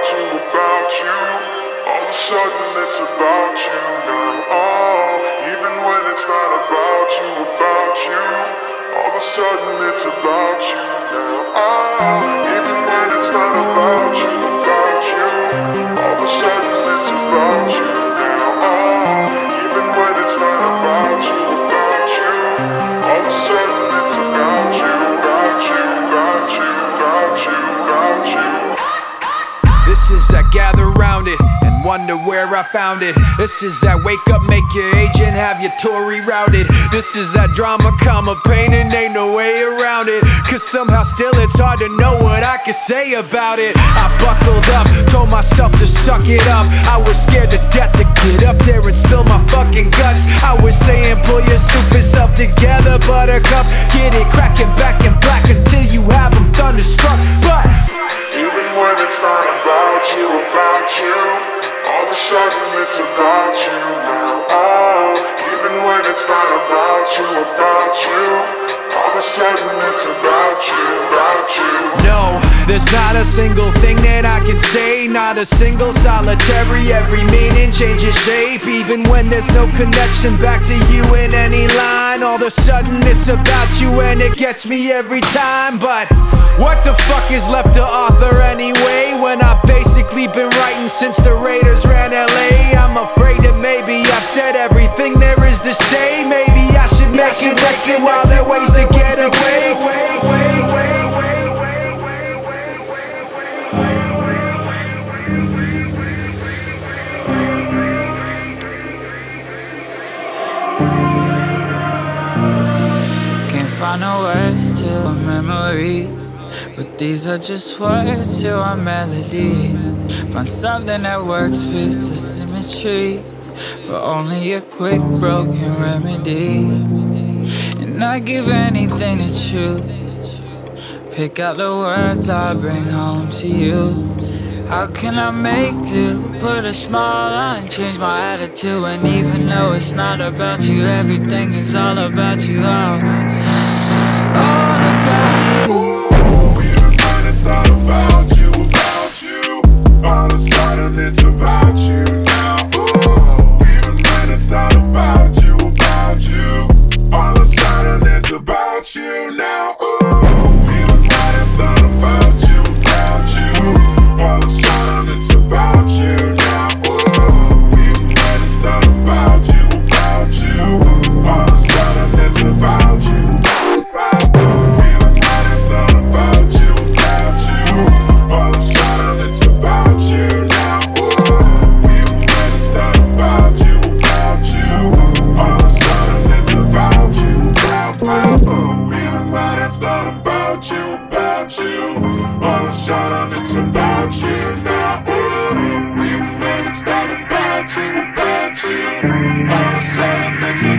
you, about you. All of a sudden it's about you now. Oh, even when it's not about you, about you. All of a sudden it's about you now. Oh, even when it's not about you, about you. All of a sudden it's about you now. Oh, even when it's not about you, about you. All of a sudden it's about you, about you, about you, about you, about you. This is that gather round it and wonder where I found it. This is that wake up, make your agent, have your Tory routed. This is that drama, comma, pain, and ain't no way around it. Cause somehow still it's hard to know what I can say about it. I buckled up, told myself to suck it up. I was scared to death to get up there and spill my fucking guts. I was saying pull your stupid self together, buttercup. Get it cracking back in black until you have them thunderstruck. But even when it's not about you, about you. All of a sudden it's about you now. Oh, even when it's not about you, about you. All of a sudden it's about you, about you. no, there's not a single thing that I can say. Not a single solitary, every meaning changes shape. Even when there's no connection back to you in any line. All of a sudden it's about you and it gets me every time. But what the fuck is left to author anyway, when I've basically been writing since the Raiders ran LA? I'm afraid that maybe I've said everything there is to say. Maybe I should make an exit while there are ways to get away. Can't find no words to a memory, but these are just words to a melody. Find something that works, fits the symmetry, for only a quick broken remedy. And I give anything to choose. Pick out the words I bring home to you. How can I make do? Put a smile on, change my attitude. And even though it's not about you, everything is all about you. All about you. It's not about you, about you. All of a sudden it's about you now. Ooh, even when it's not about you, about you. All of a sudden it's about you now. Ooh, even when it's not about you, about you. All of a sudden it's about you now. Ooh, even when it's not about you, about you. All of a sudden it's about you. All of a sudden it's about you now. Ooh, even when it's not about you, about you. All of a sudden it's